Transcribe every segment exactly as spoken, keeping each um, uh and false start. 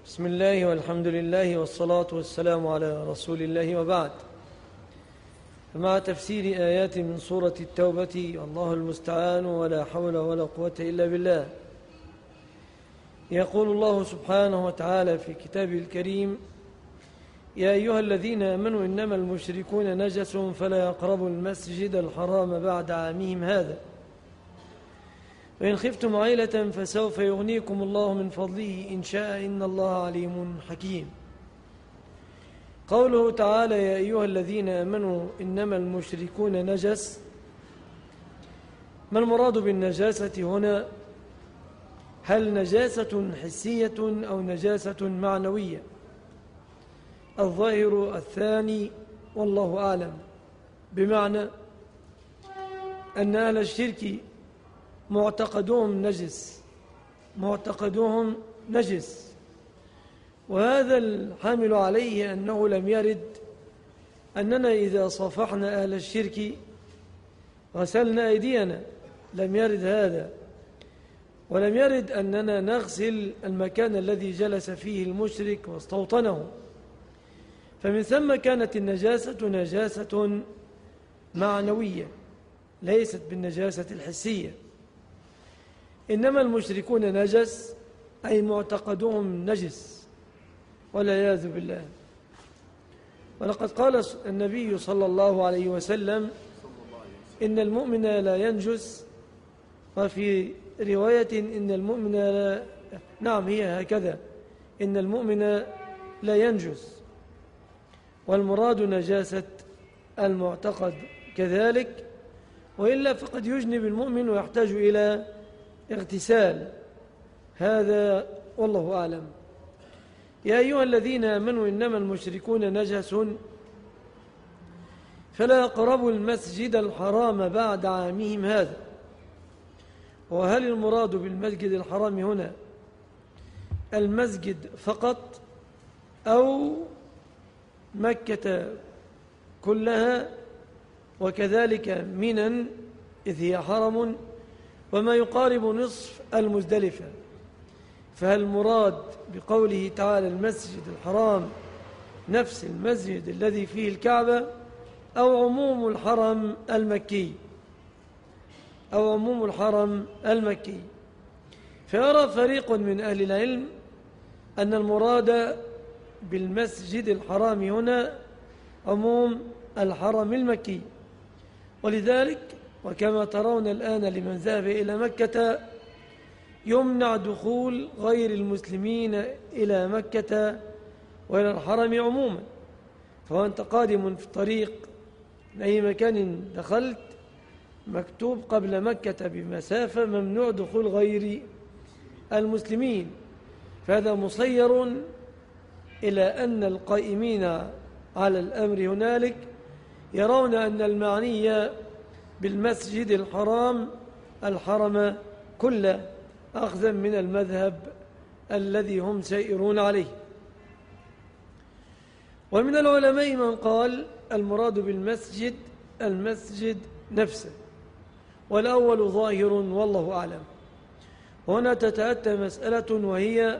بسم الله والحمد لله والصلاة والسلام على رسول الله وبعد. مع تفسير آيات من سورة التوبة، والله المستعان ولا حول ولا قوة إلا بالله. يقول الله سبحانه وتعالى في كتابه الكريم: يا أيها الذين آمنوا إنما المشركون نجس فلا يقربوا المسجد الحرام بعد عامهم هذا، وإن خفتم عيلة فسوف يغنيكم الله من فضله إن شاء إن الله عليم حكيم. قوله تعالى: يا أيها الذين آمنوا إنما المشركون نجس، ما المراد بالنجاسة هنا؟ هل نجاسة حسية أو نجاسة معنوية؟ الظاهر الثاني والله أعلم، بمعنى أن أهل الشرك معتقدهم نجس معتقدهم نجس وهذا الحامل عليه أنه لم يرد أننا إذا صافحنا أهل الشرك غسلنا أيدينا، لم يرد هذا، ولم يرد أننا نغسل المكان الذي جلس فيه المشرك واستوطنه. فمن ثم كانت النجاسة نجاسة معنوية ليست بالنجاسة الحسية. إنما المشركون نجس أي معتقدهم نجس والعياذ بالله. ولقد قال النبي صلى الله عليه وسلم: إن المؤمن لا ينجس، وفي رواية إن المؤمن لا نعم هي هكذا إن المؤمن لا ينجس، والمراد نجاسة المعتقد كذلك، وإلا فقد يجنب المؤمن ويحتاج إلى اغتسال. هذا والله أعلم. يا أيها الذين آمنوا إنما المشركون نجس فلا يقربوا المسجد الحرام بعد عامهم هذا. وهل المراد بالمسجد الحرام هنا المسجد فقط أو مكة كلها وكذلك منى إذ هي حرم وما يقارب نصف المزدلفة؟ فهل المراد بقوله تعالى المسجد الحرام نفس المسجد الذي فيه الكعبة أو عموم الحرم المكي أو عموم الحرم المكي؟ فيرى فريق من أهل العلم أن المراد بالمسجد الحرام هنا عموم الحرم المكي، ولذلك وكما ترون الآن لمن ذهب إلى مكة يمنع دخول غير المسلمين إلى مكة وإلى الحرم عموما. فأنت قادم في الطريق من أي مكان دخلت مكتوب قبل مكة بمسافة ممنوع دخول غير المسلمين. فهذا مصير إلى أن القائمين على الأمر هنالك يرون أن المعني بالمسجد الحرام الحرم كله، أخذا من المذهب الذي هم سائرون عليه. ومن العلماء من قال المراد بالمسجد المسجد نفسه، والأول ظاهر والله أعلم. هنا تتأتى مسألة، وهي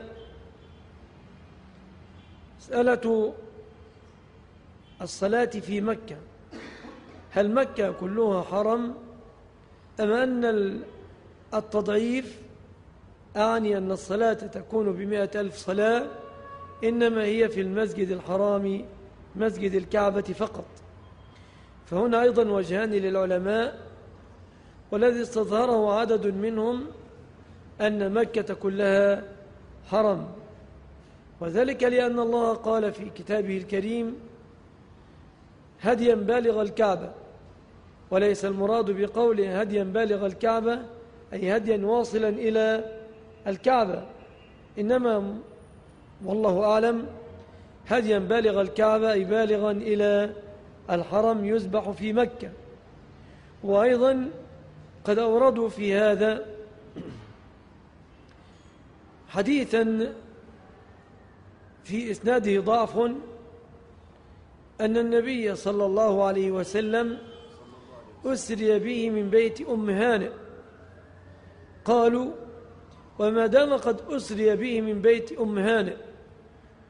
مسألة الصلاة في مكة. هل مكة كلها حرم أم أن التضعيف أعني أن الصلاة تكون بمئة ألف صلاة إنما هي في المسجد الحرام مسجد الكعبة فقط؟ فهنا أيضا وجهان للعلماء، والذي استظهره عدد منهم أن مكة كلها حرم، وذلك لأن الله قال في كتابه الكريم: هديا بالغ الكعبة. وليس المراد بقوله هديا بالغ الكعبة أي هديا واصلا إلى الكعبة، إنما والله أعلم هديا بالغ الكعبة أي بالغا إلى الحرم يذبح في مكة. وأيضا قد أوردوا في هذا حديثا في إسناده ضعف، أن النبي صلى الله عليه وسلم أسري به من بيت أم هانئ. قالوا: وما دام قد أسري به من بيت أم هانئ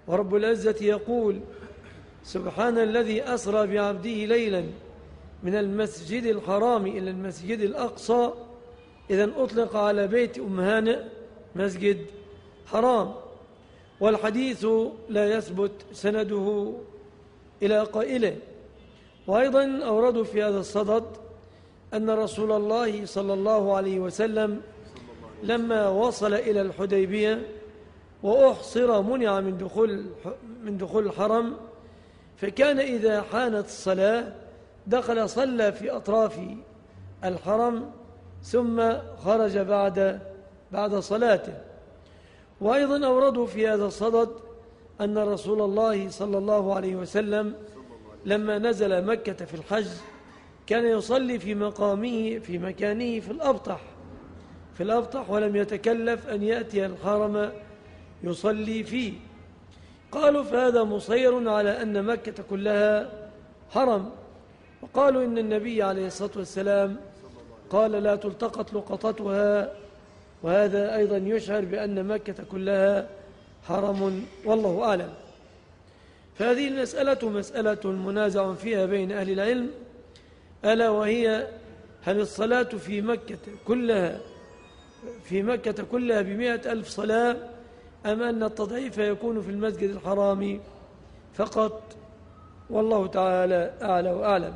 ورب العزة يقول: سبحان الذي أسرى بعبده ليلا من المسجد الحرام إلى المسجد الأقصى. إذن أطلق على بيت أم هانئ مسجد حرام، والحديث لا يثبت سنده إلى قائله. وأيضا أوردوا في هذا الصدد أن رسول الله صلى الله عليه وسلم لما وصل إلى الحديبية وأحصر منع من دخول من دخول الحرم، فكان إذا حانت الصلاة دخل صلى في أطراف الحرم ثم خرج بعد بعد صلاته. وأيضا أوردوا في هذا الصدد أن رسول الله صلى الله عليه وسلم لما نزل مكة في الحج كان يصلي في مقامه في مكانه في الأبطح في الأبطح ولم يتكلف أن يأتي الحرم يصلي فيه. قالوا فهذا مصير على أن مكة كلها حرم، وقالوا إن النبي عليه الصلاة والسلام قال: لا تلتقط لقطتها، وهذا أيضا يشعر بأن مكة كلها حرم، والله أعلم. فهذه المسألة مسألة منازع فيها بين أهل العلم، ألا وهي: هل الصلاة في مكة كلها في مكة كلها بمئة ألف صلاة، أم أن التضعيف يكون في المسجد الحرام فقط؟ والله تعالى أعلى وأعلم.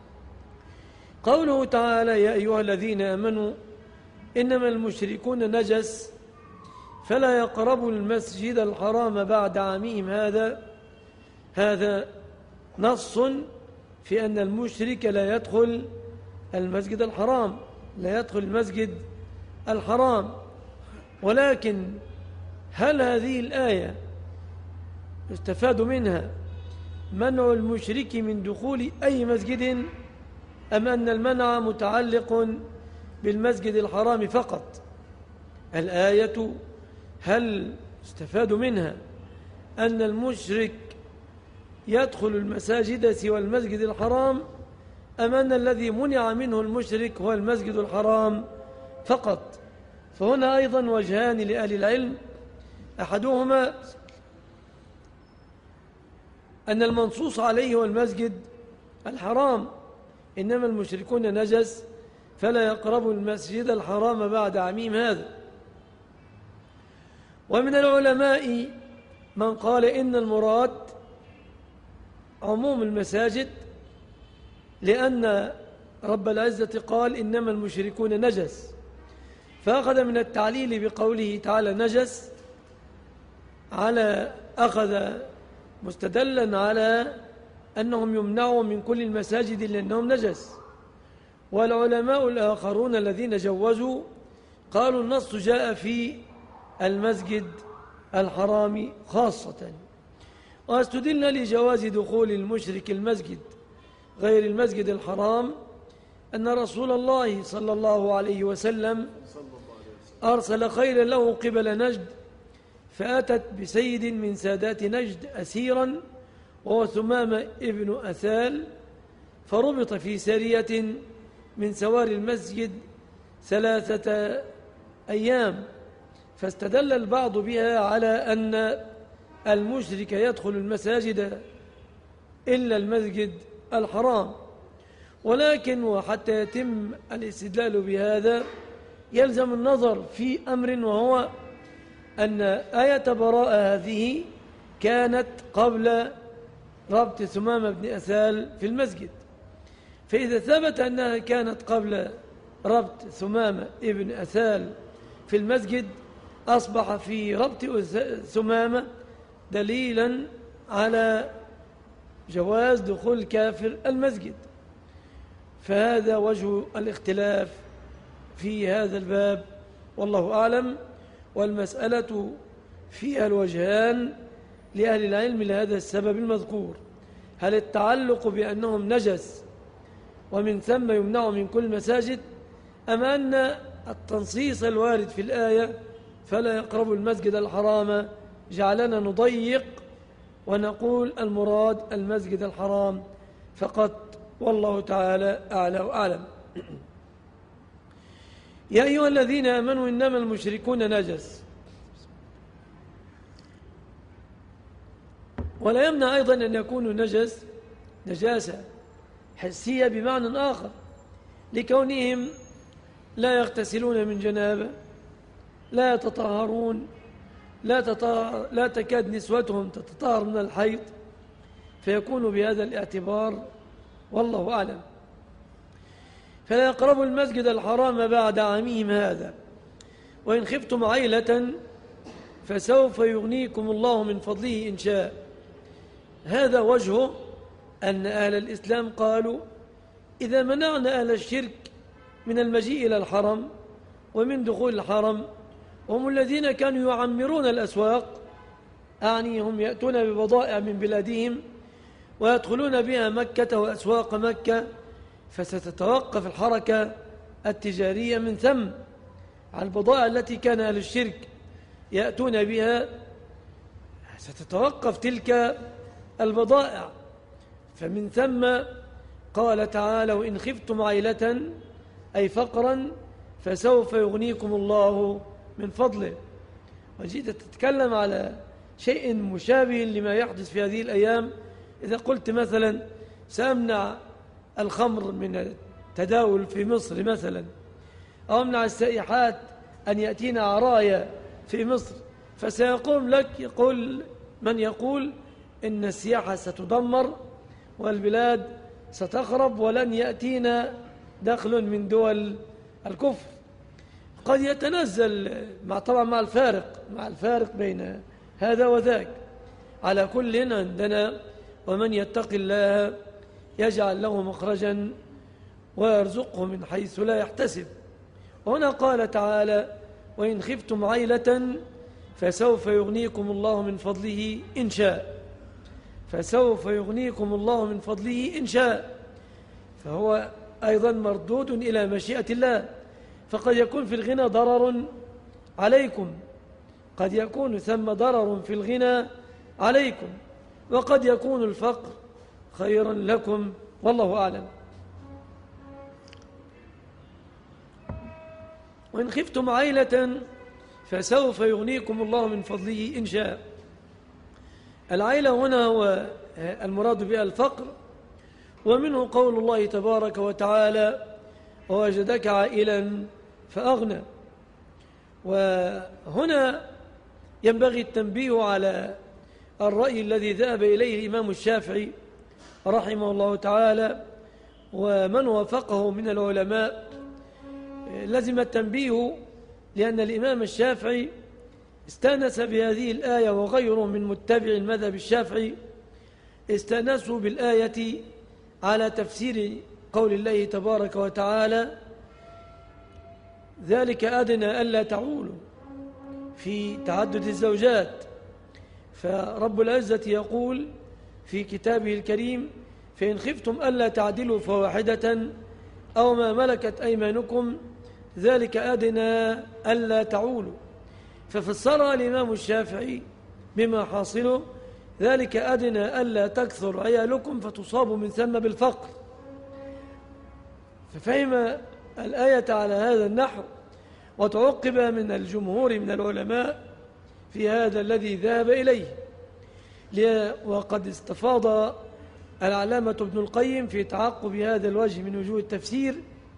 قوله تعالى: يا أيها الذين آمنوا إنما المشركون نجس فلا يقربوا المسجد الحرام بعد عامهم هذا هذا نص في أن المشرك لا يدخل المسجد الحرام لا يدخل المسجد الحرام. ولكن هل هذه الآية يستفاد منها منع المشرك من دخول أي مسجد، أم أن المنع متعلق بالمسجد الحرام فقط؟ الآية هل يستفاد منها أن المشرك يدخل المساجد سوى المسجد الحرام، أم أن الذي منع منه المشرك هو المسجد الحرام فقط؟ فهنا أيضا وجهان لأهل العلم، أحدهما أن المنصوص عليه هو المسجد الحرام، إنما المشركون نجس فلا يقربوا المسجد الحرام بعد عامهم هذا. ومن العلماء من قال إن المراد عموم المساجد، لأن رب العزة قال: إنما المشركون نجس، فأخذ من التعليل بقوله تعالى نجس على أخذ مستدلا على أنهم يمنعوا من كل المساجد لأنهم نجس. والعلماء الآخرون الذين جوزوا قالوا النص جاء في المسجد الحرام خاصة. واستدلنا لجواز دخول المشرك المسجد غير المسجد الحرام أن رسول الله صلى الله عليه وسلم أرسل خيلا له قبل نجد، فأتت بسيد من سادات نجد أسيرا وهو ثمامة ابن أثال، فربط في سرية من سوار المسجد ثلاثة أيام. فاستدل البعض بها على أن المشرك يدخل المساجد إلا المسجد الحرام. ولكن وحتى يتم الاستدلال بهذا يلزم النظر في أمر، وهو أن آية براءة هذه كانت قبل ربط ثمامة بن أثال في المسجد. فإذا ثبت أنها كانت قبل ربط ثمامة ابن أثال في المسجد، أصبح في ربط ثمامة دليلا على جواز دخول الكافر المسجد. فهذا وجه الاختلاف في هذا الباب، والله أعلم. والمسألة فيها الوجهان لأهل العلم لهذا السبب المذكور: هل التعلق بأنهم نجس ومن ثم يمنع من كل مساجد، أم أن التنصيص الوارد في الآية فلا يقربوا المسجد الحرام جعلنا نضيق ونقول المراد المسجد الحرام فقط، والله تعالى أعلى وأعلم. يا أيها الذين آمنوا إنما المشركون نجس. ولا يمنع أيضا أن يكونوا نجس نجاسة حسية بمعنى آخر، لكونهم لا يغتسلون من جنابة، لا يتطهرون، لا, تطهر لا تكاد نسوتهم تتطهر من الحيض، فيكون بهذا الاعتبار والله أعلم. فلا يقربوا المسجد الحرام بعد عامهم هذا، وإن خفتم عيلة فسوف يغنيكم الله من فضله إن شاء. هذا وجهه أن أهل الإسلام قالوا إذا منعنا أهل الشرك من المجيء إلى الحرم ومن دخول الحرم، هم الذين كانوا يعمرون الأسواق، أعني هم يأتون ببضائع من بلادهم ويدخلون بها مكة وأسواق مكة، فستتوقف الحركة التجارية من ثم على البضائع التي كان أهل الشرك يأتون بها، ستتوقف تلك البضائع. فمن ثم قال تعالى وإن خفتم عيلة أي فقرا فسوف يغنيكم الله من فضله. وجيت تتكلم على شيء مشابه لما يحدث في هذه الأيام. إذا قلت مثلا سأمنع الخمر من التداول في مصر مثلا، أو أمنع السائحات أن يأتينا عرايا في مصر، فسيقوم لك يقول من يقول إن السياحة ستدمر والبلاد ستخرب ولن يأتينا دخل من دول الكفر. قد يتنزل مع طبعا مع الفارق مع الفارق بين هذا وذاك. على كل عندنا ومن يتق الله يجعل له مخرجا ويرزقه من حيث لا يحتسب. وهنا قال تعالى وإن خفتم عيلة فسوف يغنيكم الله من فضله إن شاء. فسوف يغنيكم الله من فضله إن شاء، فهو أيضا مردود إلى مشيئة الله. فقد يكون في الغنى ضرر عليكم، قد يكون ثم ضرر في الغنى عليكم، وقد يكون الفقر خيرا لكم والله أعلم. وإن خفتم عيلة فسوف يغنيكم الله من فضله إن شاء. العيلة هنا هو المراد بها الفقر، ومنه قول الله تبارك وتعالى ووجدك عائلا فأغنى. وهنا ينبغي التنبيه على الرأي الذي ذهب إليه الإمام الشافعي رحمه الله تعالى ومن وافقه من العلماء. لزم التنبيه لأن الإمام الشافعي استانس بهذه الآية وغيره من متبع المذهب الشافعي استانسوا بالآية على تفسير قول الله تبارك وتعالى ذلك أدنى ألا تعولوا في تعدد الزوجات. فرب العزة يقول في كتابه الكريم فإن خفتم ألا تعدلوا فواحدة أو ما ملكت أيمانكم ذلك أدنى ألا تعولوا. ففسرها الإمام الشافعي بما حاصله ذلك أدنى ألا تكثر عيالكم فتصابوا من ثم بالفقر. ففهم الآية على هذا النحو، وتعقب من الجمهور من العلماء في هذا الذي ذهب إليه. وقد استفاض العلامة ابن القيم في تعقب هذا الوجه من وجوه التفسير،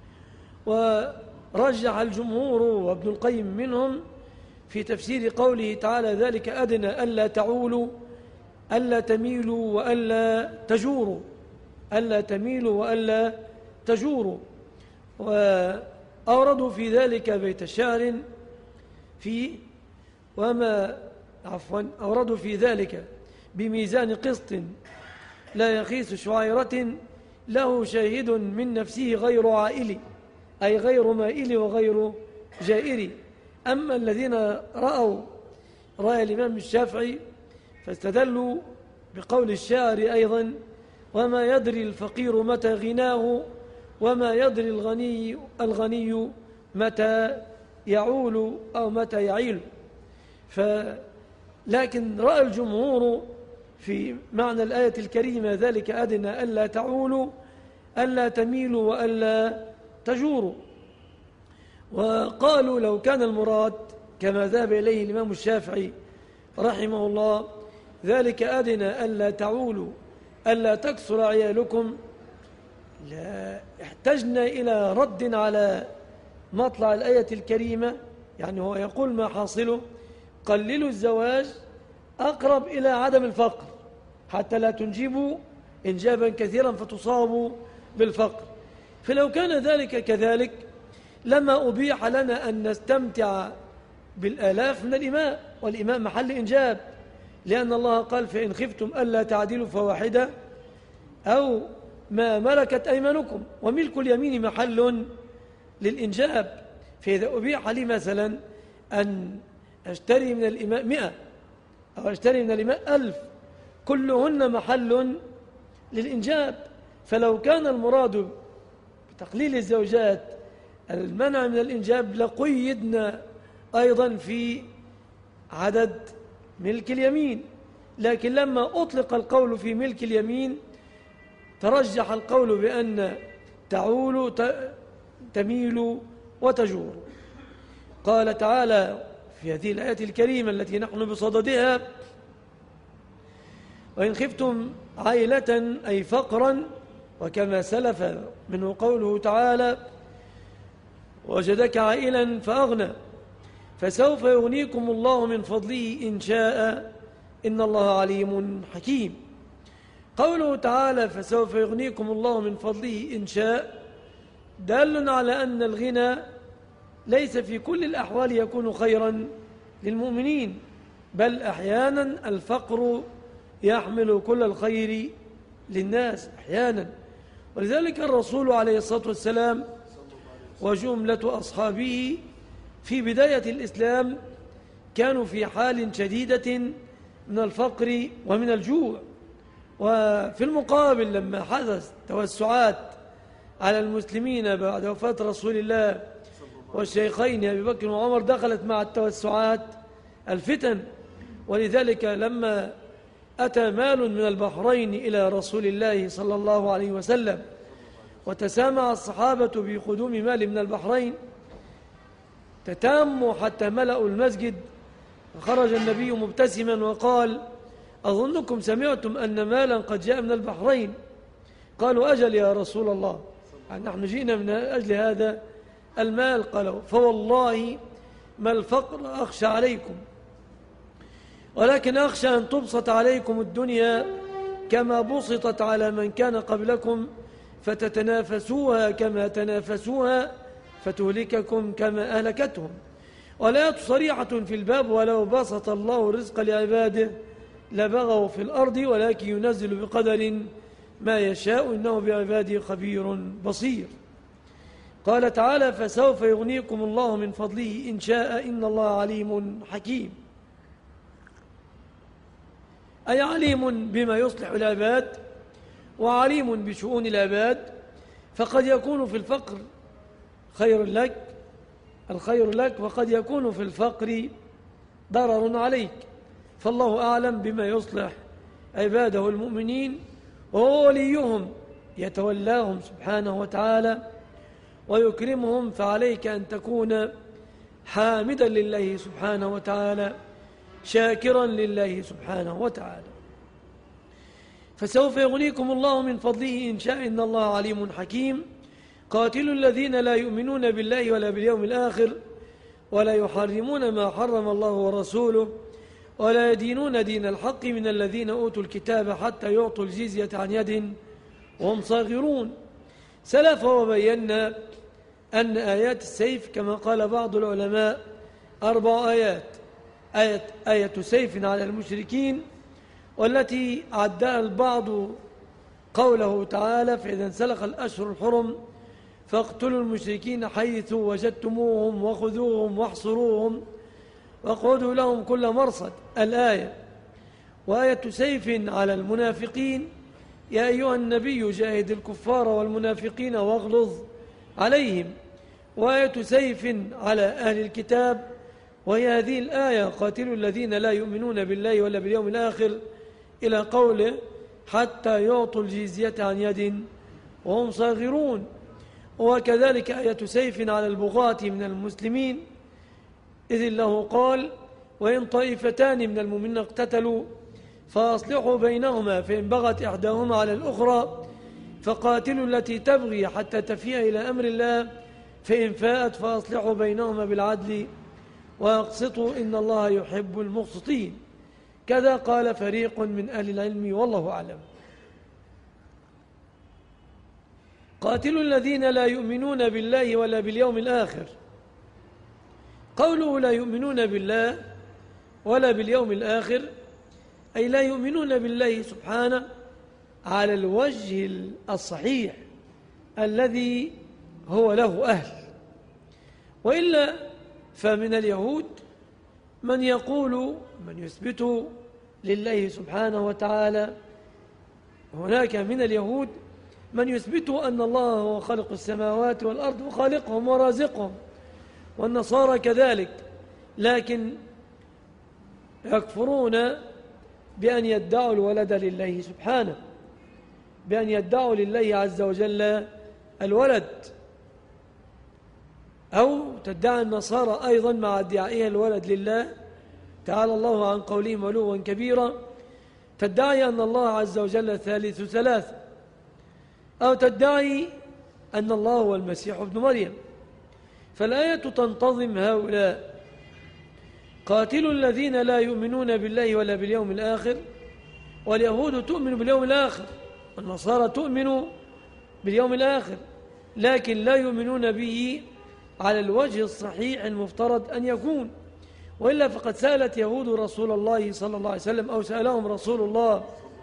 ورجح الجمهور وابن القيم منهم في تفسير قوله تعالى ذلك أدنى ألا تعولوا ألا تميلوا وألا تجوروا ألا تميلوا وألا تجوروا. وأوردوا في ذلك بيت شعر في وما عفوا أوردوا في ذلك بميزان قسط لا يخيس شعيرة له شاهد من نفسه غير عائل أي غير مائل وغير جائر. أما الذين رأوا رأي الإمام الشافعي فاستدلوا بقول الشاعر أيضا وما يدري الفقير متى غناه وما يدري الغني الغني متى يعول أو متى يعيل. لكن رأى الجمهور في معنى الآية الكريمة ذلك أدنى ألا تعولوا ألا تميلوا وألا تجوروا. وقالوا لو كان المراد كما ذهب إليه الإمام الشافعي رحمه الله ذلك أدنى ألا تعولوا ألا تكثر عيالكم، لا احتجنا إلى رد على مطلع الآية الكريمة. يعني هو يقول ما حاصله قللوا الزواج أقرب إلى عدم الفقر حتى لا تنجبوا إنجابا كثيرا فتصابوا بالفقر. فلو كان ذلك كذلك لما أبيح لنا أن نستمتع بالآلاف من الإماء، والإماء محل إنجاب، لأن الله قال فإن خفتم ألا تعدلوا فواحدة أو ما ملكت أيمانكم، وملك اليمين محل للإنجاب. فإذا أبيح لي مثلا أن أشتري من الإماء مئة أو أشتري من الإماء ألف كلهن محل للإنجاب، فلو كان المراد بتقليل الزوجات المنع من الإنجاب لقيدنا أيضا في عدد ملك اليمين. لكن لما أطلق القول في ملك اليمين ترجح القول بأن تعول تميل وتجور. قال تعالى في هذه الآية الكريمة التي نحن بصددها: وإن خفتم عائلة أي فقرا، وكما سلف منه قوله تعالى: وجدك عائلا فأغنى فسوف يغنيكم الله من فضله إن شاء إن الله عليم حكيم. قوله تعالى فسوف يغنيكم الله من فضله إن شاء دال على أن الغنى ليس في كل الأحوال يكون خيرا للمؤمنين، بل أحيانا الفقر يحمل كل الخير للناس أحيانا. ولذلك الرسول عليه الصلاة والسلام وجملة أصحابه في بداية الإسلام كانوا في حال شديدة من الفقر ومن الجوع. وفي المقابل لما حدث توسعات على المسلمين بعد وفاة رسول الله والشيخين أبي بكر وعمر دخلت مع التوسعات الفتن. ولذلك لما أتى مال من البحرين إلى رسول الله صلى الله عليه وسلم وتسامع الصحابة بقدوم مال من البحرين تتاموا حتى ملأوا المسجد، فخرج النبي مبتسما وقال: أظنكم سمعتم أن مالا قد جاء من البحرين. قالوا: أجل يا رسول الله، يعني نحن جئنا من أجل هذا المال. قالوا: فوالله ما الفقر أخشى عليكم، ولكن أخشى أن تبسط عليكم الدنيا كما بسطت على من كان قبلكم فتتنافسوها كما تنافسوها فتهلككم كما أهلكتهم. والآية صريحة في الباب: ولو بسط الله الرزق لعباده لبغوا في الأرض ولكن ينزل بقدر ما يشاء إنه بعباده خبير بصير. قال تعالى: فسوف يغنيكم الله من فضله إن شاء إن الله عليم حكيم، أي عليم بما يصلح العباد وعليم بشؤون العباد. فقد يكون في الفقر خير لك الخير لك وقد يكون في الفقر ضرر عليك، فالله أعلم بما يصلح عباده المؤمنين، وهو وليهم يتولاهم سبحانه وتعالى ويكرمهم. فعليك أن تكون حامدا لله سبحانه وتعالى شاكرا لله سبحانه وتعالى. فسوف يغنيكم الله من فضله إن شاء إن الله عليم حكيم. قاتلوا الذين لا يؤمنون بالله ولا باليوم الآخر ولا يحرمون ما حرم الله ورسوله ولا يدينون دين الحق من الذين أوتوا الكتاب حتى يعطوا الجزية عن يد وهم صاغرون. سلف وبينا أن آيات السيف كما قال بعض العلماء أربع آيات: آية, آية سيف على المشركين، والتي عدها البعض قوله تعالى: فإذا انسلخ الأشهر الحرم فاقتلوا المشركين حيث وجدتموهم وخذوهم واحصروهم واقعدوا لهم كل مرصد، الآية. وآية سيف على المنافقين: يا أيها النبي جاهد الكفار والمنافقين واغلظ عليهم. وآية سيف على أهل الكتاب، وهي هذه الآية: قاتلوا الذين لا يؤمنون بالله ولا باليوم الآخر إلى قوله حتى يعطوا الجزية عن يد وهم صاغرون. وكذلك آية سيف على البغاة من المسلمين، إذ الله قال: وإن طائفتان من المؤمنين اقتتلوا فأصلحوا بينهما فإن بغت إحداهما على الأخرى فقاتلوا التي تبغي حتى تفيء إلى أمر الله فإن فاءت فأصلحوا بينهما بالعدل وأقسطوا إن الله يحب المقسطين. كذا قال فريق من أهل العلم والله أعلم. قاتلوا الذين لا يؤمنون بالله ولا باليوم الآخر. قوله لا يؤمنون بالله ولا باليوم الآخر أي لا يؤمنون بالله سبحانه على الوجه الصحيح الذي هو له أهل. وإلا فمن اليهود من يقول من يثبت لله سبحانه وتعالى، هناك من اليهود من يثبت أن الله هو خالق السماوات والأرض وخالقهم ورازقهم، والنصارى كذلك، لكن يكفرون بأن يدعوا الولد لله سبحانه، بأن يدعوا لله عز وجل الولد. أو تدعي النصارى أيضا مع ادعائها الولد لله تعالى الله عن قولهم علوا كبيرا، تدعي أن الله عز وجل ثالث ثلاثة، أو تدعي أن الله هو المسيح ابن مريم. فالآية تنتظم هؤلاء: قاتلوا الذين لا يؤمنون بالله ولا باليوم الآخر. واليهود تؤمن باليوم الآخر، والنصارى تؤمن باليوم الآخر، لكن لا يؤمنون به على الوجه الصحيح المفترض أن يكون. وإلا فقد سألت يهود رسول الله صلى الله عليه وسلم، أو سألهم رسول الله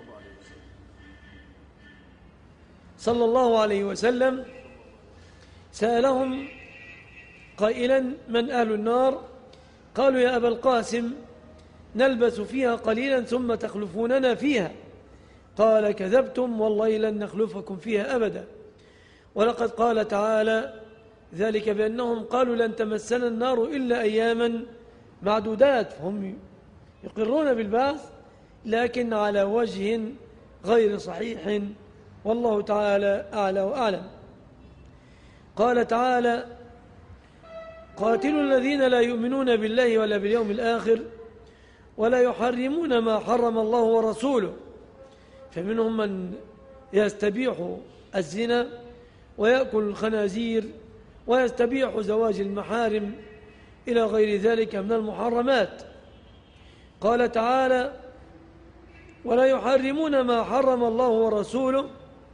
صلى الله عليه وسلم، سألهم قائلا: من أهل النار؟ قالوا: يا أبا القاسم نلبس فيها قليلا ثم تخلفوننا فيها. قال: كذبتم والله لن نخلفكم فيها أبدا. ولقد قال تعالى ذلك بأنهم قالوا لن تمسنا النار إلا أياما معدودات، فهم يقرون بالبعث لكن على وجه غير صحيح، والله تعالى أعلى وأعلم. قال تعالى: قاتلوا الذين لا يؤمنون بالله ولا باليوم الآخر ولا يحرمون ما حرم الله ورسوله. فمنهم من يستبيح الزنا ويأكل الخنازير ويستبيح زواج المحارم إلى غير ذلك من المحرمات. قال تعالى: ولا يحرمون ما حرم الله ورسوله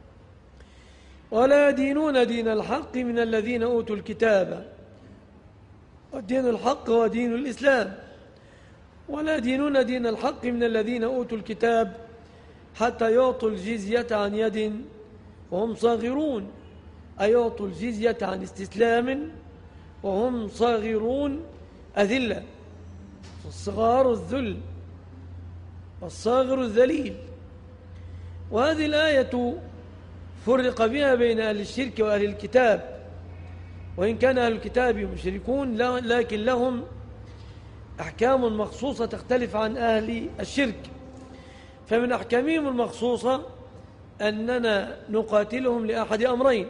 ولا يدينون دين الحق من الذين أوتوا الكتاب. والدين الحق هو دين الإسلام. ولا يدينون دين الحق من الذين أوتوا الكتاب حتى يعطوا الجزية عن يد وهم صاغرون، أي يعطوا الجزية عن استسلام وهم صاغرون أذلة. الصغار الذل والصاغر الذليل. وهذه الآية فرق بها بين أهل الشرك وأهل الكتاب، وإن كان أهل الكتاب مشركون لكن لهم أحكام مخصوصة تختلف عن أهل الشرك. فمن أحكامهم المخصوصة أننا نقاتلهم لأحد أمرين: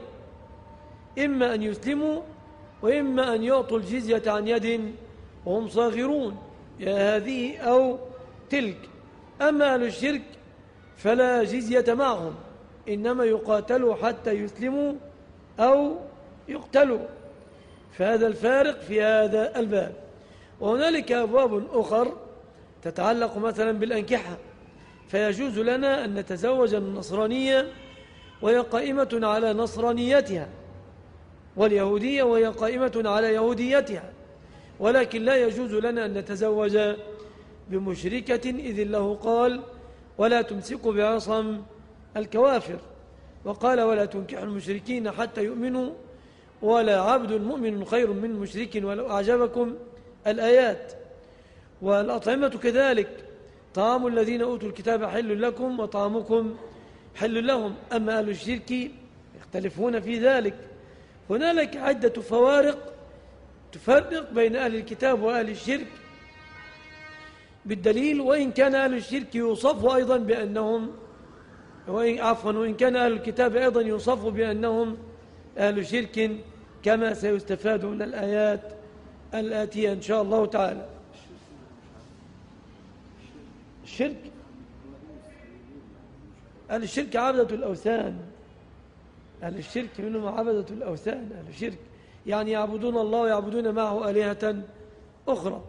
إما أن يسلموا وإما أن يعطوا الجزية عن يد وهم صاغرون، يا هذه أو تلك. أما أهل الشرك فلا جزية معهم، إنما يقاتلوا حتى يسلموا أو يقتلوا. فهذا الفارق في هذا الباب. وهنالك أبواب أخر تتعلق مثلا بالأنكحة، فيجوز لنا أن نتزوج النصرانية وهي قائمة على نصرانيتها، واليهودية وهي قائمة على يهوديتها، ولكن لا يجوز لنا أن نتزوج بمشركة، إذ الله قال: ولا تمسكوا بعصم الكوافر، وقال: ولا تنكحوا المشركين حتى يؤمنوا، ولا عبد مؤمن خير من مشرك ولو أعجبكم الآيات. والأطعمة كذلك: طعام الذين أوتوا الكتاب حل لكم وطعامكم حل لهم. أما أهل الشرك يختلفون في ذلك. هنالك عدة فوارق تفرق بين أهل الكتاب وأهل الشرك بالدليل. وإن كان أهل الشرك يوصفوا أيضا بأنهم وإن عفوا وإن كان أهل الكتاب أيضا يوصفوا بأنهم أهل شرك، كما سيستفاد من الآيات الآتية إن شاء الله تعالى. الشرك أهل الشرك عبدة الأوثان، أهل الشرك منهم عبدة الأوثان، أهل الشرك يعني يعبدون الله ويعبدون معه آلهة أخرى.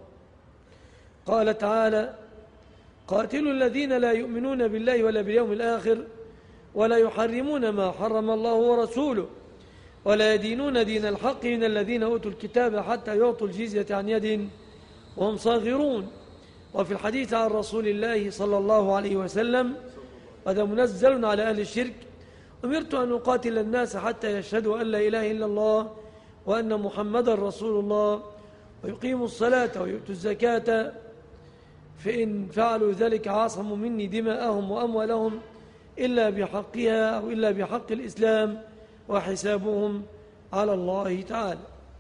قال تعالى: قاتلوا الذين لا يؤمنون بالله ولا باليوم الآخر ولا يحرمون ما حرم الله ورسوله ولا يدينون دين الحق من الذين أوتوا الكتاب حتى يعطوا الجزية عن يد وهم صاغرون. وفي الحديث عن رسول الله صلى الله عليه وسلم: هذا منزل على أهل الشرك: أمرت أن أقاتل الناس حتى يشهدوا أن لا إله إلا الله وأن محمدا رسول الله ويقيموا الصلاة ويؤتوا الزكاة فإن فعلوا ذلك عاصموا مني دماءهم وأموالهم إلا بحقها أو إلا بحق الإسلام وحسابهم على الله تعالى.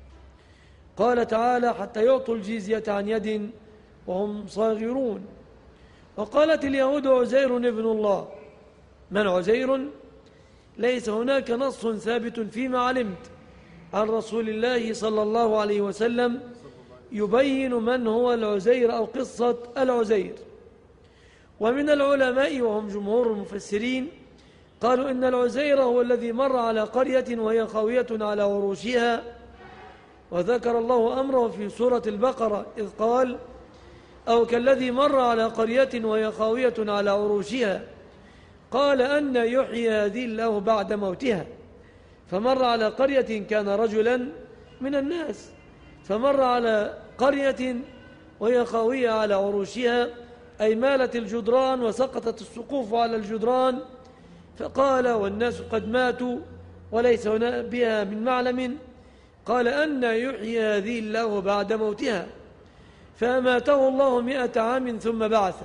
قال تعالى: حتى يعطوا الجزية عن يد وهم صاغرون. وقالت اليهود: عزير ابن الله. من عزير؟ ليس هناك نص ثابت فيما علمت عن رسول الله صلى الله عليه وسلم يبين من هو العزير أو قصة العزير. ومن العلماء وهم جمهور المفسرين قالوا إن العزير هو الذي مر على قرية وهي خاوية على عروشها، وذكر الله أمره في سورة البقرة إذ قال: أو كالذي مر على قرية وهي خاوية على عروشها قال أن يحيي هذه الله بعد موتها. فمر على قرية كان رجلا من الناس، فمر على قرية وهي خاوية على عروشها أي مالت الجدران وسقطت السقوف على الجدران، فقال: والناس قد ماتوا وليس هنا بها من معلم، قال: أن يحيي هذه الله بعد موتها، فأماته الله مئة عام ثم بعثه.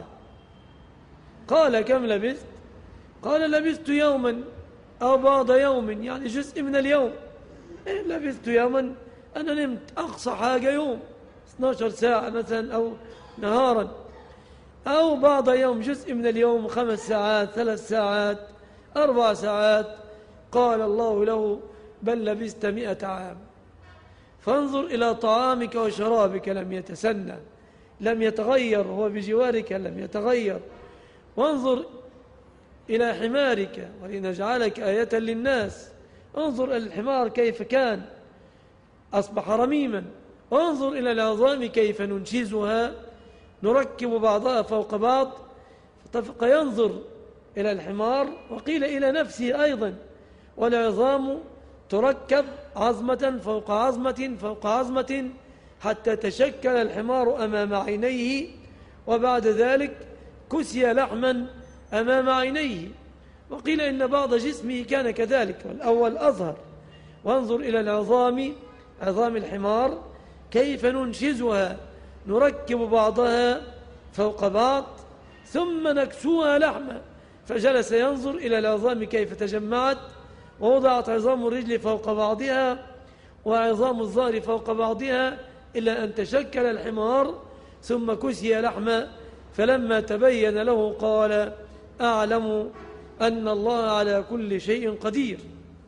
قال: كم لبثت؟ قال: لبثت يوما أو بعض يوم، يعني جزء من اليوم. إيه لبثت يوما؟ أنا نمت أقصى حاجة يوم اثنتي عشرة ساعة مثلا أو نهارا، أو بعض يوم جزء من اليوم خمس ساعات ثلاث ساعات أربع ساعات. قال الله له: بل لبثت مئة عام. فانظر إلى طعامك وشرابك لم يتسنى، لم يتغير، هو بجوارك لم يتغير. وانظر إلى حمارك ولنجعلك آية للناس، انظر إلى الحمار كيف كان، أصبح رميما. وانظر إلى العظام كيف ننشزها، نركب بعضها فوق بعض. فينظر إلى الحمار وقيل إلى نفسه أيضا، والعظام تركب عظمة فوق عظمة فوق عظمة حتى تشكل الحمار أمام عينيه، وبعد ذلك كسي لحما أمام عينيه. وقيل إن بعض جسمه كان كذلك والأول أظهر. وانظر إلى العظام، عظام الحمار كيف ننشزها، نركب بعضها فوق بعض ثم نكسوها لحما. فجلس ينظر إلى العظام كيف تجمعت، ووضعت عظام الرجل فوق بعضها وعظام الظهر فوق بعضها إلى أن تشكل الحمار ثم كسي لحما. فلما تبين له قال: أعلم أن الله على كل شيء قدير.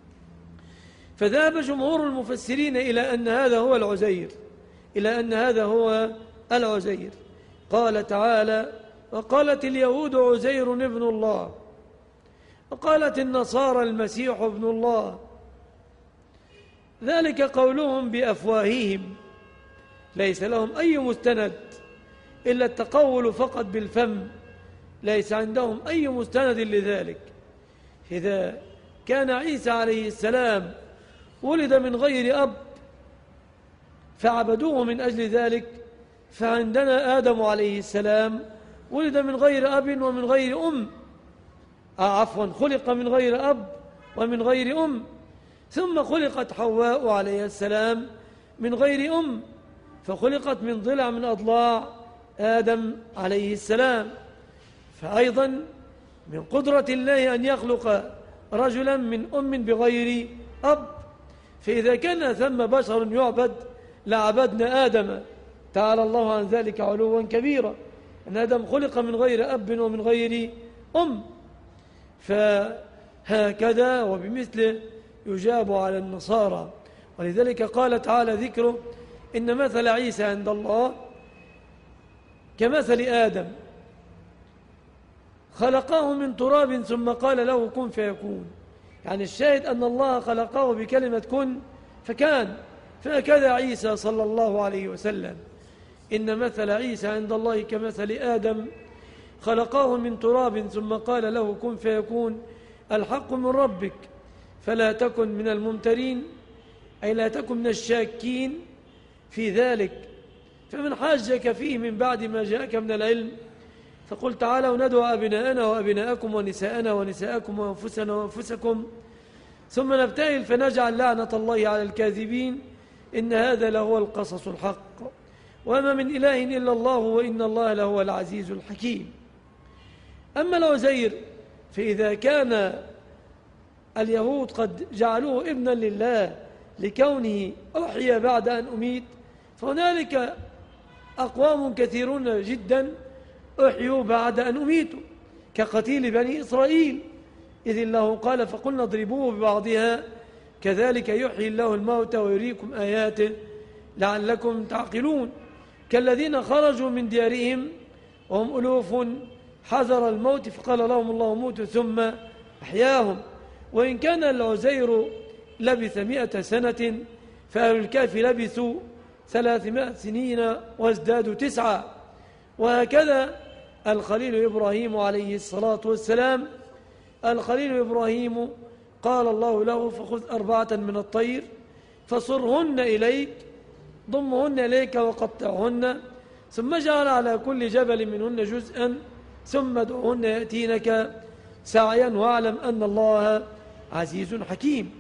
فذهب جمهور المفسرين إلى أن هذا هو العزير، إلى أن هذا هو العزير. قال تعالى: وقالت اليهود عزير ابن الله وقالت النصارى المسيح ابن الله، ذلك قولهم بأفواههم، ليس لهم أي مستند إلا التقول فقط بالفم، ليس عندهم أي مستند لذلك. إذا كان عيسى عليه السلام ولد من غير أب فعبدوه من أجل ذلك، فعندنا آدم عليه السلام ولد من غير أب ومن غير أم، آه عفوا خلق من غير أب ومن غير أم، ثم خلقت حواء عليه السلام من غير أم، فخلقت من ضلع من أضلاع آدم عليه السلام. فأيضا من قدرة الله أن يخلق رجلا من أم بغير أب. فإذا كان ثم بشر يعبد لعبدنا آدم، تعالى الله عن ذلك علوا كبيرا، أن آدم خلق من غير أب ومن غير أم. فهكذا وبمثله يجاب على النصارى. ولذلك قال تعالى ذكره: إن مثل عيسى عند الله كمثل آدم خلقه من تراب ثم قال له كن فيكون. يعني الشاهد أن الله خلقه بكلمة كن فكان. فهكذا عيسى صلى الله عليه وسلم، إن مثل عيسى عند الله كمثل آدم خلقه من تراب ثم قال له كن فيكون. الحق من ربك فلا تكن من الممترين، أي لا تكن من الشاكين في ذلك. فمن حاجك فيه من بعد ما جاءك من العلم فقل تعالوا ندعو أبناءنا وأبناءكم ونساءنا ونساءكم وأنفسنا وأنفسكم ثم نبتهل فنجعل لعنة الله على الكاذبين إن هذا لهو القصص الحق وما من إله إلا الله وإن الله لهو العزيز الحكيم. أما العزير فإذا كان اليهود قد جعلوه ابنا لله لكونه أحيا بعد أن أميت، فهنالك أقوام كثيرون جدا أحيوا بعد أن أميتوا كقتيل بني إسرائيل، إذ الله قال فقلنا اضربوه ببعضها كذلك يحيي الله الموتى ويريكم آياته لعلكم تعقلون. كالذين خرجوا من ديارهم وهم ألوف حذر الموت فقال لهم الله موتوا ثم أحياهم. وإن كان العزير لبث مئة سنة فأهل الكهف لبثوا ثلاثمائة سنين وازدادوا تسعة. وهكذا الخليل إبراهيم عليه الصلاة والسلام، الخليل إبراهيم قال الله له فخذ أربعة من الطير فصرهن إليك ضمهن إليك وقطعهن ثم اجعل على كل جبل منهن جزءا ثم ادعهن يأتينك سعيا واعلم أن الله عزيز حكيم.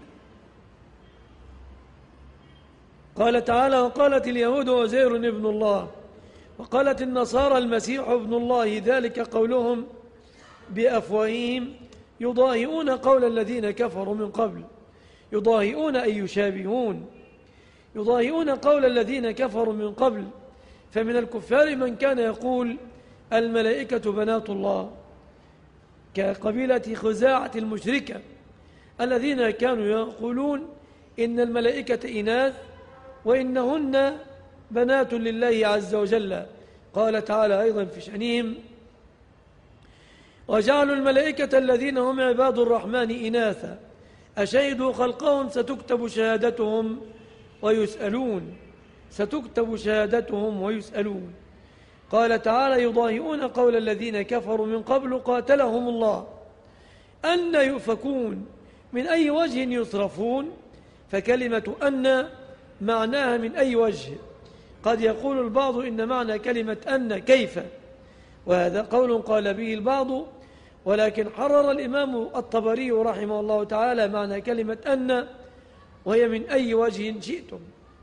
قال تعالى وقالت اليهود عزير ابن الله وقالت النصارى المسيح ابن الله ذلك قولهم بأفواههم يضاهئون قول الذين كفروا من قبل. يضاهئون أي يشابهون، يضاهئون قول الذين كفروا من قبل. فمن الكفار من كان يقول الملائكة بنات الله كقبيلة خزاعة المشركة الذين كانوا يقولون إن الملائكة إناث وإنهن بنات لله عز وجل. قال تعالى أيضا في شأنهم وجعلوا الملائكة الذين هم عباد الرحمن إناثا أشهدوا خلقهم ستكتب شهادتهم ويسألون ستكتب شهادتهم ويسألون. قال تعالى يضاهئون قول الذين كفروا من قبل قاتلهم الله أن يؤفكون من أي وجه يصرفون. فكلمة أن معناها من أي وجه. قد يقول البعض إن معنى كلمة أن كيف، وهذا قول قال به البعض، ولكن حرر الإمام الطبري رحمه الله تعالى معنى كلمة أن وهي من أي وجه شئتم.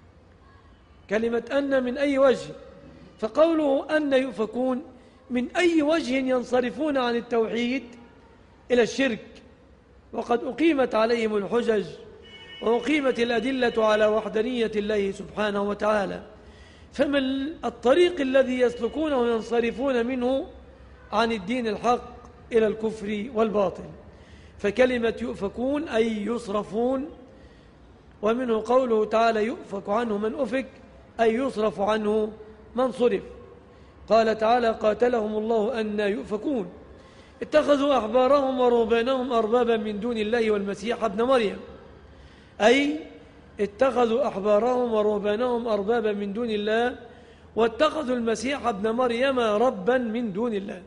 كلمة أن من أي وجه، فقوله أن يؤفكون من أي وجه ينصرفون عن التوحيد إلى الشرك وقد أقيمت عليهم الحجج وأقيمت الأدلة على وحدانية الله سبحانه وتعالى. فمن الطريق الذي يسلكونه ينصرفون منه عن الدين الحق إلى الكفر والباطل. فكلمة يؤفكون أي يصرفون، ومنه قوله تعالى يؤفك عنه من أفك أي يصرف عنه من صرف. قال تعالى قاتلهم الله أن يؤفكون اتخذوا أحبارهم ورهبانهم أربابا من دون الله والمسيح ابن مريم، أي اتخذوا أحبارهم ورهبانهم أربابا من دون الله واتخذوا المسيح ابن مريم ربا من دون الله.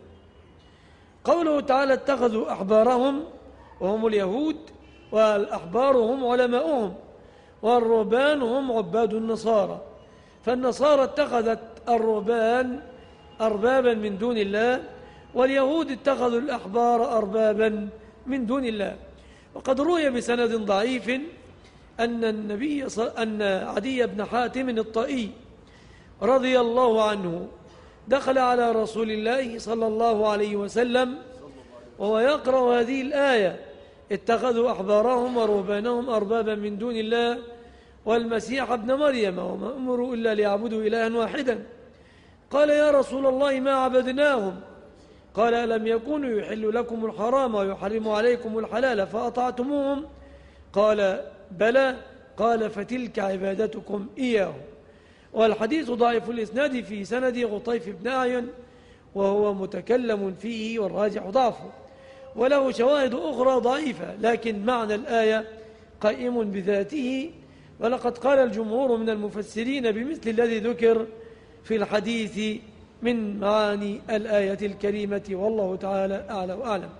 قوله تعالى اتخذوا أحبارهم وهم اليهود والأحبار هم علماؤهم والرهبان هم عباد النصارى. فالنصارى اتخذت الرهبان أربابا من دون الله واليهود اتخذوا الأحبار أربابا من دون الله. وقد روي بسند ضعيف أن النبي أن عدي بن حاتم الطائي رضي الله عنه دخل على رسول الله صلى الله عليه وسلم وهو يقرأ هذه الآية اتخذوا أحبارهم ورهبانهم أربابا من دون الله والمسيح ابن مريم وما أمروا إلا ليعبدوا إلها واحدا. قال يا رسول الله ما عبدناهم. قال ألم يكونوا يحل لكم الحرام ويحرم عليكم الحلال فأطعتموهم؟ قال بلى. قال فتلك عبادتكم إياه. والحديث ضعيف الإسناد في سند غطيف بن أعين وهو متكلم فيه والراجح ضعفه، وله شواهد أخرى ضعيفة، لكن معنى الآية قائم بذاته. ولقد قال الجمهور من المفسرين بمثل الذي ذكر في الحديث من معاني الآية الكريمة، والله تعالى أعلى وأعلم.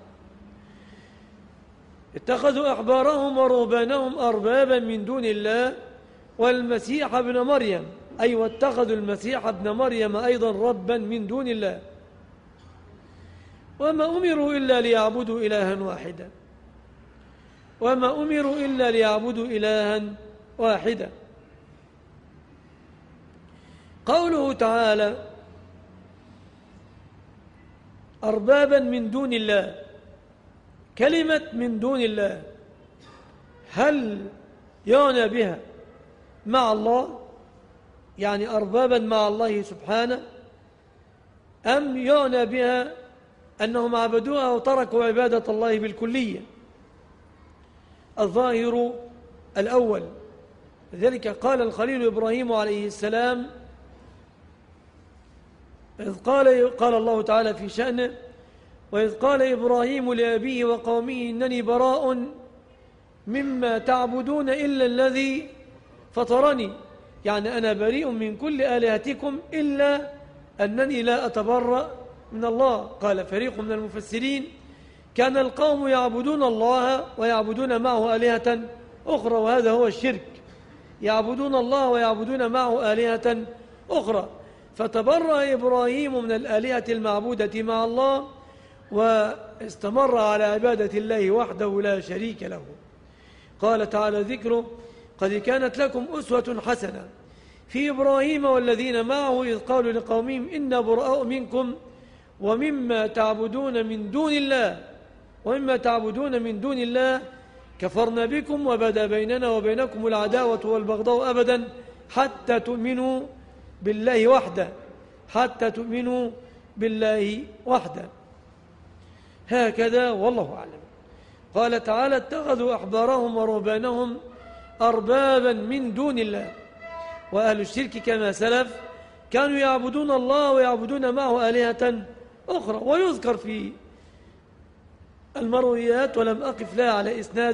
اتخذوا أحبارهم ورهبانهم أربابا من دون الله والمسيح ابن مريم، أي واتخذوا المسيح ابن مريم أيضا ربا من دون الله، وما أمروا إلا ليعبدوا إلها واحدا وما أمروا إلا ليعبدوا إلها واحدا. قوله تعالى أربابا من دون الله، كلمة من دون الله هل يعنى بها مع الله، يعني أربابا مع الله سبحانه، أم يعنى بها أنهم عبدوها وتركوا عبادة الله بالكلية؟ الظاهر الأول. لذلك قال الخليل إبراهيم عليه السلام إذ قال, قال الله تعالى في شأنه: وإذ قال إبراهيم لأبيه وقومه إنني براء مما تعبدون إلا الذي فطرني، يعني أنا بريء من كل آلهتكم إلا أنني لا أتبرأ من الله. قال فريق من المفسرين: كان القوم يعبدون الله ويعبدون معه آلهة أخرى، وهذا هو الشرك، يعبدون الله ويعبدون معه آلهة أخرى، فتبرأ إبراهيم من الآلهة المعبودة مع الله واستمر على عبادة الله وحده لا شريك له. قال تعالى ذكره: قد كانت لكم أسوة حسنة في إبراهيم والذين معه إذ قالوا لقومهم إنا براء منكم ومما تعبدون من دون الله ومما تعبدون من دون الله كفرنا بكم وبدا بيننا وبينكم العداوة والبغضاء أبدا حتى تؤمنوا بالله وحده حتى تؤمنوا بالله وحده. هكذا والله أعلم. قال تعالى: اتخذوا أحبارهم ورهبانهم أربابا من دون الله. وأهل الشرك كما سلف كانوا يعبدون الله ويعبدون معه آلهة أخرى. ويذكر في المرويات ولم أقف لها على إسناد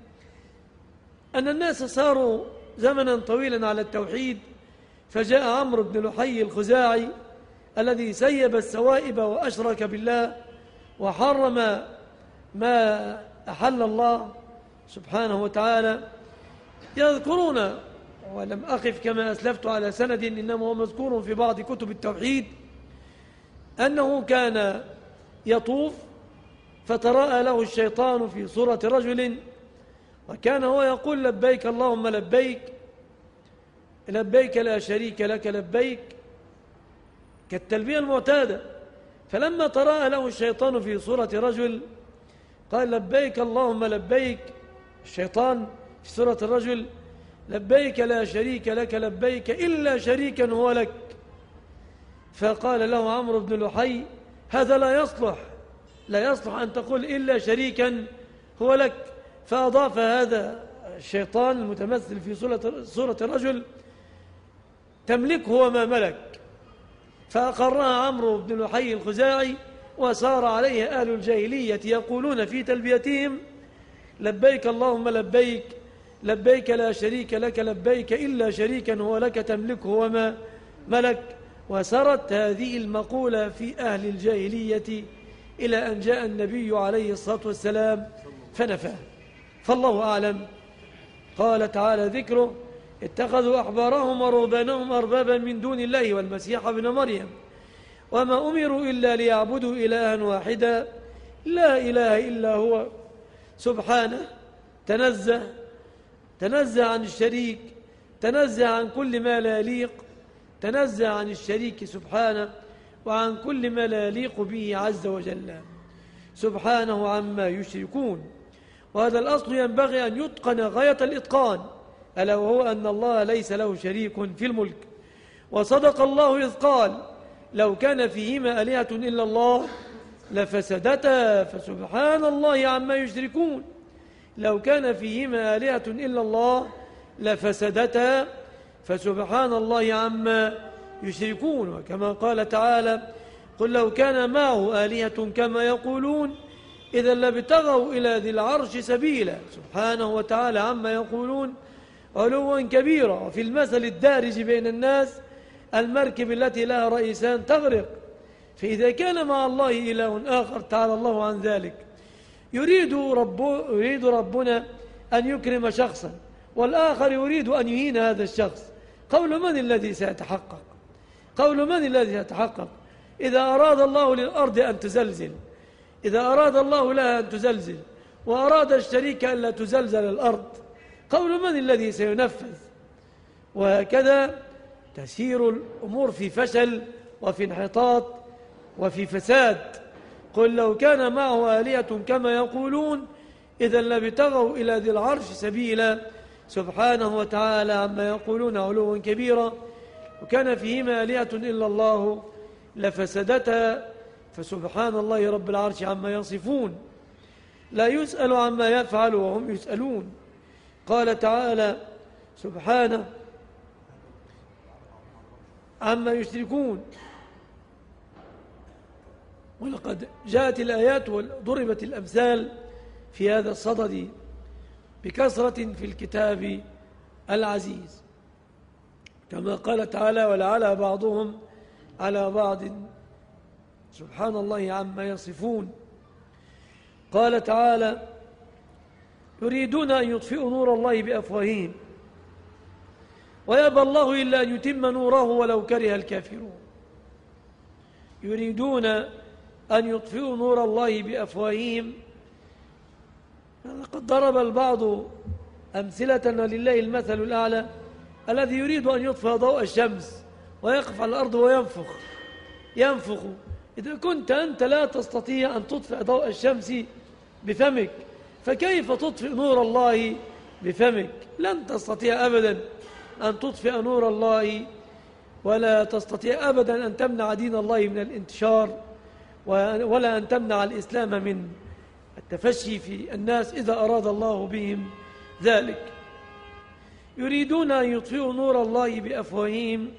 أن الناس صاروا زمنا طويلا على التوحيد، فجاء عمرو بن لحي الخزاعي الذي سيب السوائب وأشرك بالله وحرم ما أحل الله سبحانه وتعالى. يذكرون، ولم أقف كما أسلفت على سند إنما هو مذكور في بعض كتب التوحيد، أنه كان يطوف فتراءى له الشيطان في صورة رجل، وكان هو يقول: لبيك اللهم لبيك لبيك لا شريك لك لبيك، كالتلبية المعتادة. فلما تراءى له الشيطان في صورة رجل قال: لبيك اللهم لبيك، الشيطان في صورة الرجل: لبيك لا شريك لك لبيك إلا شريكا هو لك. فقال له عمرو بن لحي: هذا لا يصلح لا يصلح أن تقول إلا شريكا هو لك. فأضاف هذا الشيطان المتمثل في صورة الرجل: تملكه وما ملك. فأقرها عمرو بن لحي الخزاعي، وسار عليه أهل الجاهلية يقولون في تلبيتهم: لبيك اللهم لبيك لبيك لا شريك لك لبيك إلا شريكا هو لك تملكه وما ملك. وسرت هذه المقولة في أهل الجاهلية إلى أن جاء النبي عليه الصلاة والسلام فنفاه، فالله أعلم. قال تعالى ذكره: اتخذوا أحبارهم ورهبانهم أربابا من دون الله والمسيح ابن مريم وما أمروا إلا ليعبدوا إلها واحدا لا إله إلا هو سبحانه، تنزه تنزه عن الشريك، تنزه عن كل ما لا يليق، تنزه عن الشريك سبحانه وعن كل ما لا يليق به عز وجل سبحانه عما يشركون. وهذا الأصل ينبغي أن يتقن غاية الإتقان، ألا وهو أن الله ليس له شريك في الملك. وصدق الله إذ قال: لو كان فيهما آلهة إلا الله لفسدتا فسبحان الله عما يشركون. لو كان فيهما آلهة إلا الله لفسدتا فسبحان الله عما يشركون. وكما قال تعالى: قل لو كان معه آلهة كما يقولون إذا لابتغوا إلى ذي العرش سبيلا سبحانه وتعالى عما يقولون علوا كبيرا. وفي المثل الدارج بين الناس المركب التي لها رئيسان تغرق، فإذا كان مع الله إله آخر تعالى الله عن ذلك يريد, رب يريد ربنا أن يكرم شخصا والآخر يريد أن يهين هذا الشخص، قول من الذي سيتحقق؟ قول من الذي سيتحقق؟ إذا أراد الله للأرض أن تزلزل، إذا أراد الله لها أن تزلزل وأراد الشريك أن لا تزلزل الأرض، قول من الذي سينفذ؟ وهكذا تسير الأمور في فشل وفي انحطاط وفي فساد. قل لو كان معه آلهة كما يقولون إذا لابتغوا إلى ذي العرش سبيلا سبحانه وتعالى عما يقولون علوا كبيرا. وكان فيهما آلهة إلا الله لفسدتا فسبحان الله رب العرش عما يصفون، لا يسأل عما يفعل وهم يسألون. قال تعالى سبحانه عما يشركون. ولقد جاءت الآيات وضربت الأمثال في هذا الصدد بكثرة في الكتاب العزيز، كما قال تعالى ولعلى بعضهم على بعض سبحان الله عما يصفون. قال تعالى يريدون أن يطفئوا نور الله بأفواههم ويأبى الله إلا أن يتم نوره ولو كره الكافرون. يريدون أن يطفئوا نور الله بأفواههم. قد ضرب البعض أمثلة لله المثل الأعلى الذي يريد أن يطفئ ضوء الشمس ويقف على الأرض وينفخ ينفخ. إذا كنت أنت لا تستطيع أن تطفئ ضوء الشمس بفمك فكيف تطفئ نور الله بفمك؟ لن تستطيع أبدا أن تطفئ نور الله، ولا تستطيع أبدا أن تمنع دين الله من الانتشار، ولا أن تمنع الإسلام من التفشي في الناس إذا أراد الله بهم ذلك. يريدون أن يطفئوا نور الله بأفواههم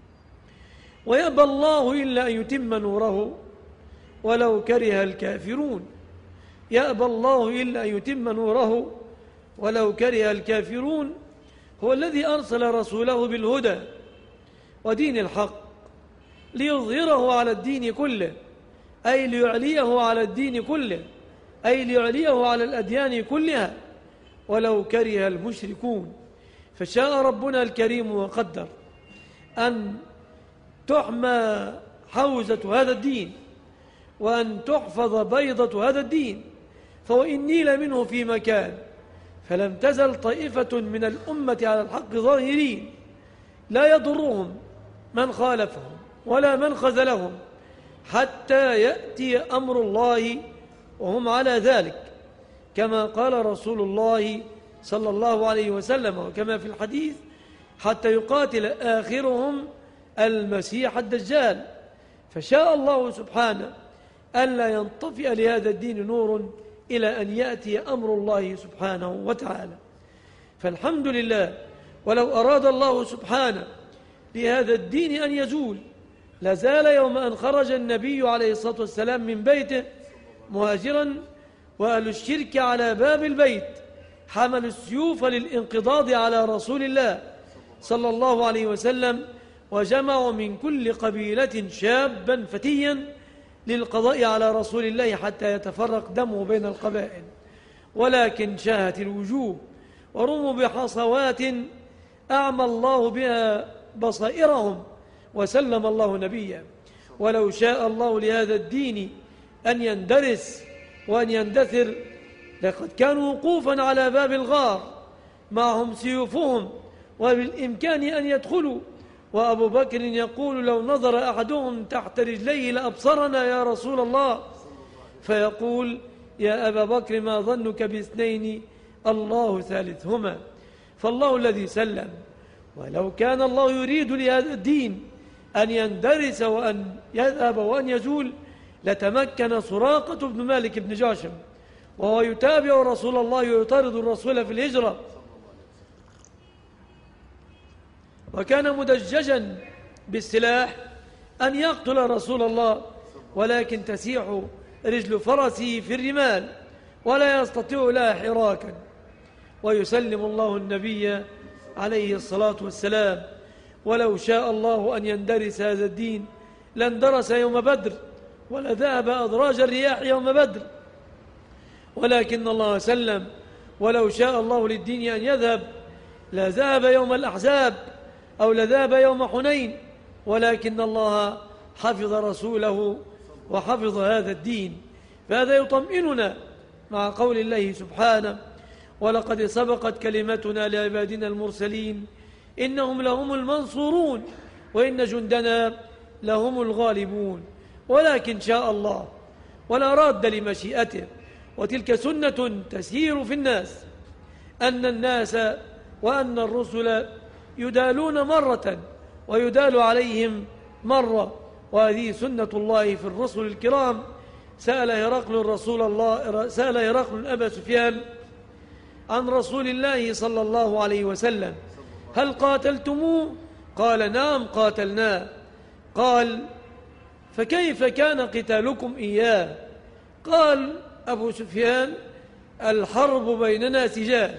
ويأبى الله إلا أن يتم نوره ولو كره الكافرون. يأبى الله إلا أن يتم نوره ولو كره الكافرون. هو الذي أرسل رسوله بالهدى ودين الحق ليظهره على الدين كله، أي ليعليه على الدين كله، أي ليعليه على الأديان كلها ولو كره المشركون. فشاء ربنا الكريم وقدر أن تحمى حوزة هذا الدين وأن تحفظ بيضة هذا الدين، فوإن نيل منه في مكان فلم تزل طائفة من الأمة على الحق ظاهرين لا يضرهم من خالفهم ولا من خذلهم حتى يأتي أمر الله وهم على ذلك، كما قال رسول الله صلى الله عليه وسلم وكما في الحديث حتى يقاتل آخرهم المسيح الدجال. فشاء الله سبحانه ألا ينطفئ لهذا الدين نور إلى أن يأتي أمر الله سبحانه وتعالى. فالحمد لله. ولو أراد الله سبحانه لهذا الدين أن يزول لزال يوم أن خرج النبي عليه الصلاة والسلام من بيته مهاجرا وأهل الشرك على باب البيت حملوا السيوف للانقضاض على رسول الله صلى الله عليه وسلم، وجمعوا من كل قبيلة شابا فتيا للقضاء على رسول الله حتى يتفرق دمه بين القبائل. ولكن شاهت الوجوه ورموا بحصوات أعمى الله بها بصائرهم وسلم الله نبيا. ولو شاء الله لهذا الدين أن يندرس وأن يندثر لقد كانوا وقوفا على باب الغار معهم سيوفهم وبالإمكان أن يدخلوا. وأبو بكر يقول لو نظر أحدهم تحت رجليه لأبصرنا يا رسول الله، فيقول يا أبا بكر ما ظنك باثنين الله ثالثهما. فالله الذي سلم. ولو كان الله يريد لهذا الدين أن يندرس وأن يذهب وأن يزول لتمكن سراقة بن مالك بن جاشم وهو يتابع رسول الله ويطارد الرسول في الهجرة، وكان مدججا بالسلاح أن يقتل رسول الله ولكن تسيح رجل فرسه في الرمال ولا يستطيع لها حراكا. ويسلم الله النبي عليه الصلاة والسلام: ولو شاء الله أن يندرس هذا الدين لاندرس يوم بدر ولذهب أدراج الرياح يوم بدر، ولكن الله سلم. ولو شاء الله للدين أن يذهب لذهب يوم الأحزاب أو لذهب يوم حنين، ولكن الله حفظ رسوله وحفظ هذا الدين. فهذا يطمئننا مع قول الله سبحانه: ولقد سبقت كلمتنا لعبادنا المرسلين إنهم لهم المنصورون وإن جندنا لهم الغالبون. ولكن شاء الله ولا راد لمشيئته، وتلك سنة تسير في الناس، أن الناس وأن الرسل يدالون مرة ويدال عليهم مرة، وهذه سنة الله في الرسل الكرام. سأل هرقل رسول الله سأل هرقل أبا سفيان عن رسول الله صلى الله عليه وسلم: هل قاتلتموه؟ قال: نعم قاتلناه. قال: فكيف كان قتالكم إياه؟ قال أبو سفيان: الحرب بيننا سجال،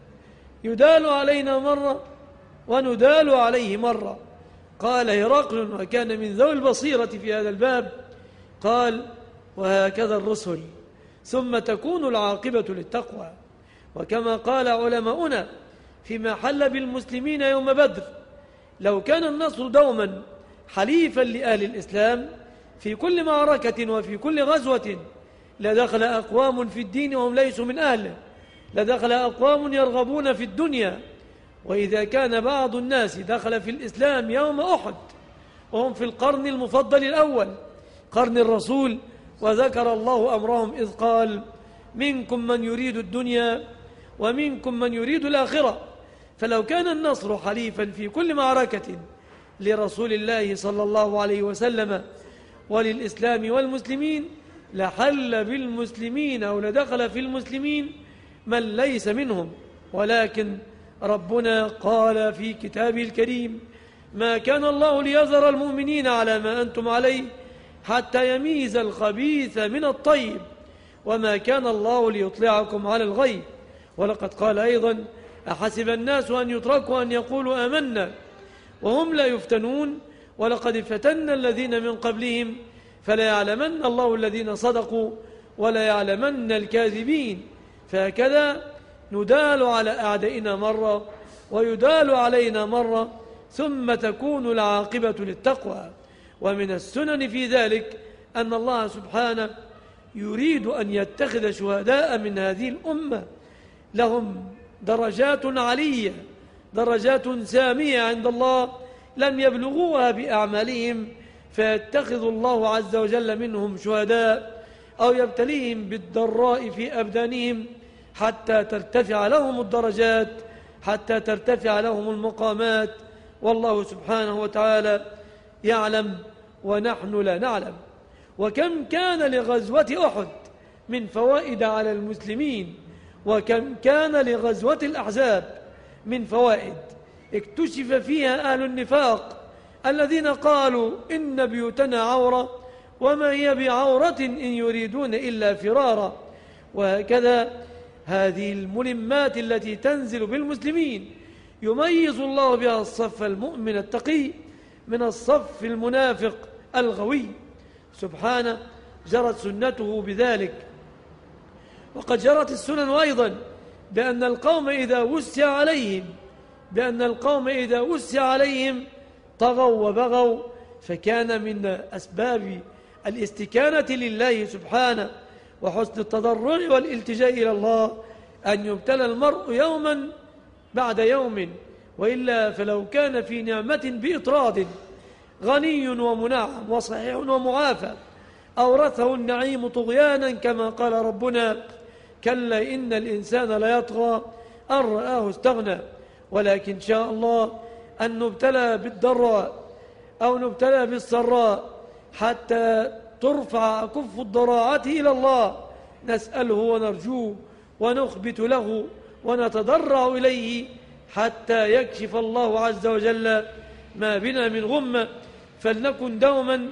يدال علينا مرة وندال عليه مرة. قال هرقل، وكان من ذوي البصيرة في هذا الباب، قال: وهكذا الرسل، ثم تكون العاقبة للتقوى. وكما قال علماؤنا فيما حل بالمسلمين يوم بدر: لو كان النصر دوما حليفا لأهل الإسلام في كل معركة وفي كل غزوة لدخل أقوام في الدين وهم ليسوا من أهله، لدخل أقوام يرغبون في الدنيا. وإذا كان بعض الناس دخل في الإسلام يوم أحد وهم في القرن المفضل الأول قرن الرسول، وذكر الله أمرهم إذ قال: منكم من يريد الدنيا ومنكم من يريد الآخرة. فلو كان النصر حليفا في كل معركة لرسول الله صلى الله عليه وسلم وللإسلام والمسلمين لحل بالمسلمين أو لدخل في المسلمين من ليس منهم. ولكن ربنا قال في كتابه الكريم: ما كان الله ليذر المؤمنين على ما أنتم عليه حتى يميز الخبيث من الطيب، وما كان الله ليطلعكم على الغيب. ولقد قال أيضا: أحسب الناس أن يتركوا أن يقولوا آمنا وهم لا يفتنون ولقد فتنا الذين من قبلهم فلا يعلمن الله الذين صدقوا ولا يعلمن الكاذبين. فهكذا ندال على أعدائنا مرة ويدال علينا مرة، ثم تكون العاقبة للتقوى. ومن السنن في ذلك أن الله سبحانه يريد أن يتخذ شهداء من هذه الأمة لهم درجات علية، درجات سامية عند الله لم يبلغوها بأعمالهم، فيتخذ الله عز وجل منهم شهداء أو يبتليهم بالضراء في أبدانهم حتى ترتفع لهم الدرجات، حتى ترتفع لهم المقامات. والله سبحانه وتعالى يعلم ونحن لا نعلم. وكم كان لغزوة أحد من فوائد على المسلمين، وكم كان لغزوة الأحزاب من فوائد اكتشف فيها أهل النفاق الذين قالوا: إن بيوتنا عورة وما هي بعورة إن يريدون إلا فرارا. وهكذا هذه الملمات التي تنزل بالمسلمين يميز الله بها الصف المؤمن التقي من الصف المنافق الغوي سبحانه، جرت سنته بذلك. وقد جرت السنن أيضا بأن القوم إذا وسع عليهم بأن القوم إذا وسع عليهم طغوا وبغوا، فكان من أسباب الاستكانة لله سبحانه وحسن التضرع والالتجاء إلى الله أن يبتلى المرء يوما بعد يوم، وإلا فلو كان في نعمة بإطراد غني ومنعم وصحيح ومعافى أورثه النعيم طغيانا كما قال ربنا: كلا إن الإنسان ليطغى أن رآه استغنى. ولكن شاء الله أن نبتلى بالضراء أو نبتلى بالسراء حتى ترفع كف الضراعة إلى الله، نسأله ونرجوه ونخبت له ونتضرع إليه حتى يكشف الله عز وجل ما بنا من غمة. فلنكن دوما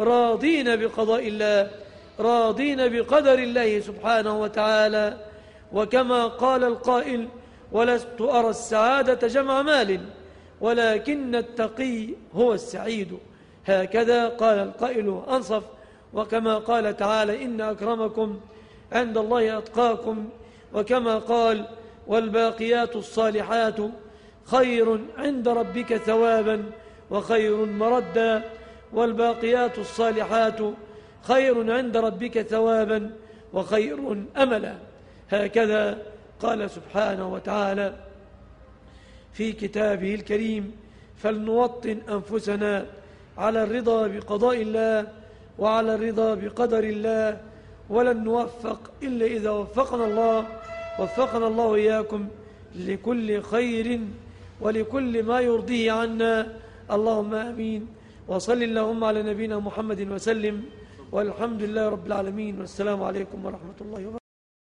راضين بقضاء الله، راضين بقدر الله سبحانه وتعالى. وكما قال القائل: ولست أرى السعادة جمع مال ولكن التقي هو السعيد. هكذا قال القائل أنصف. وكما قال تعالى: إن أكرمكم عند الله أتقاكم. وكما قال: والباقيات الصالحات خير عند ربك ثوابا وخير مردا. والباقيات الصالحات خير عند ربك ثوابا وخير أملا. هكذا قال سبحانه وتعالى في كتابه الكريم. فلنوطن أنفسنا على الرضا بقضاء الله وعلى الرضا بقدر الله، ولن نوفق إلا إذا وفقنا الله. وفقنا الله إياكم لكل خير ولكل ما يرضيه عنا، اللهم آمين. وصل اللهم على نبينا محمد وسلم، والحمد لله رب العالمين، والسلام عليكم ورحمة الله وبركاته.